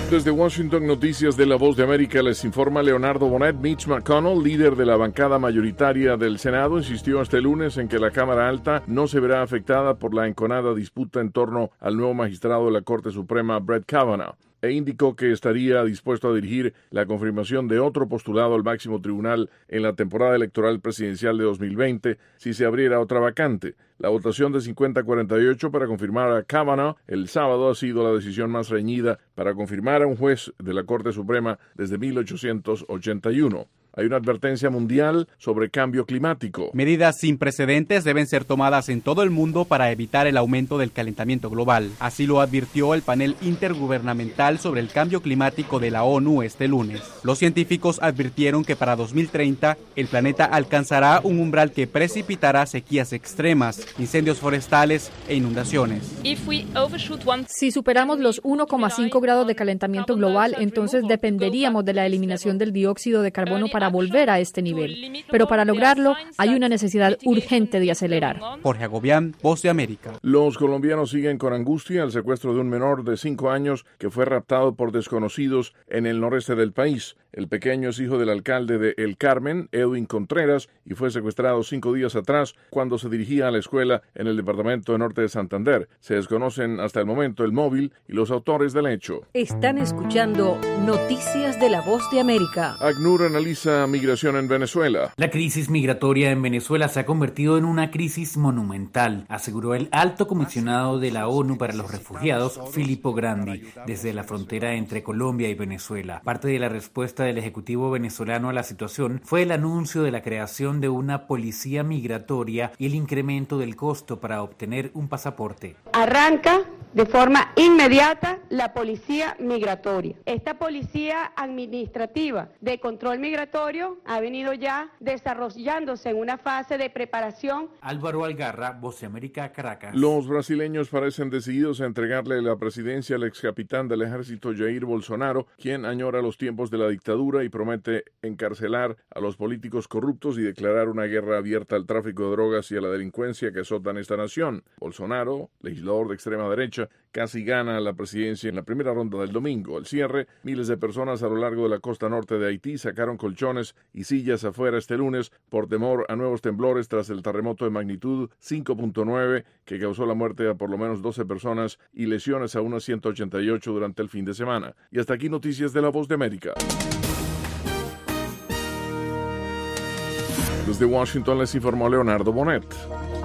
Desde Washington, noticias de La Voz de América, les informa Leonardo Bonet. Mitch McConnell, líder de la bancada mayoritaria del Senado, insistió este lunes en que la Cámara Alta no se verá afectada por la enconada disputa en torno al nuevo magistrado de la Corte Suprema, Brett Kavanaugh, e indicó que estaría dispuesto a dirigir la confirmación de otro postulado al máximo tribunal en la temporada electoral presidencial de 2020 si se abriera otra vacante. La votación de 50-48 para confirmar a Kavanaugh el sábado ha sido la decisión más reñida para confirmar a un juez de la Corte Suprema desde 1881. Hay una advertencia mundial sobre cambio climático. Medidas sin precedentes deben ser tomadas en todo el mundo para evitar el aumento del calentamiento global. Así lo advirtió el panel intergubernamental sobre el cambio climático de la ONU este lunes. Los científicos advirtieron que para 2030 el planeta alcanzará un umbral que precipitará sequías extremas, incendios forestales e inundaciones. Si superamos los 1,5 grados de calentamiento global, entonces dependeríamos de la eliminación del dióxido de carbono para volver a este nivel. Pero para lograrlo, hay una necesidad urgente de acelerar. Jorge Agobián, Voz de América. Los colombianos siguen con angustia el secuestro de un menor de 5 años que fue raptado por desconocidos en el noreste del país. El pequeño es hijo del alcalde de El Carmen, Edwin Contreras, y fue secuestrado 5 días atrás cuando se dirigía a la escuela en el departamento de Norte de Santander. Se desconocen hasta el momento el móvil y los autores del hecho. Están escuchando Noticias de la Voz de América. ACNUR analiza migración en Venezuela. La crisis migratoria en Venezuela se ha convertido en una crisis monumental, aseguró el alto comisionado de la ONU para los Refugiados, Filippo Grandi, desde la frontera entre Colombia y Venezuela. Parte de la respuesta del Ejecutivo venezolano a la situación fue el anuncio de la creación de una policía migratoria y el incremento del costo para obtener un pasaporte. Arranca de forma inmediata la policía migratoria. Esta policía administrativa de control migratorio ha venido ya desarrollándose en una fase de preparación. Álvaro Algarra, Voz de América, Caracas. Los brasileños parecen decididos a entregarle la presidencia al ex capitán del ejército Jair Bolsonaro, quien añora los tiempos de la dictadura y promete encarcelar a los políticos corruptos y declarar una guerra abierta al tráfico de drogas y a la delincuencia que azotan esta nación. Bolsonaro, legislador de extrema derecha, casi gana la presidencia en la primera ronda del domingo. Al cierre, miles de personas a lo largo de la costa norte de Haití sacaron colchones y sillas afuera este lunes por temor a nuevos temblores tras el terremoto de magnitud 5.9 que causó la muerte a por lo menos 12 personas y lesiones a unas 188 durante el fin de semana. Y hasta aquí noticias de La Voz de América. Desde Washington les informó Leonardo Bonet.